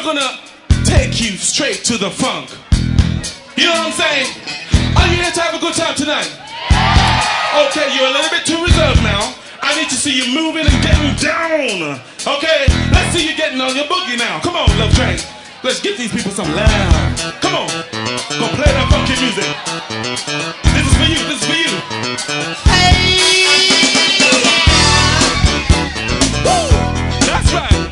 gonna take you straight to the funk. You know what I'm saying? Are you here to have a good time tonight? Okay, you're a little bit too reserved now. I need to see you moving and getting down. Okay, let's see you getting on your boogie now. Come on, Love Train. Let's get these people some love. Come on, go play that funky music. This is for you, this is for you. Hey! Woo! That's right.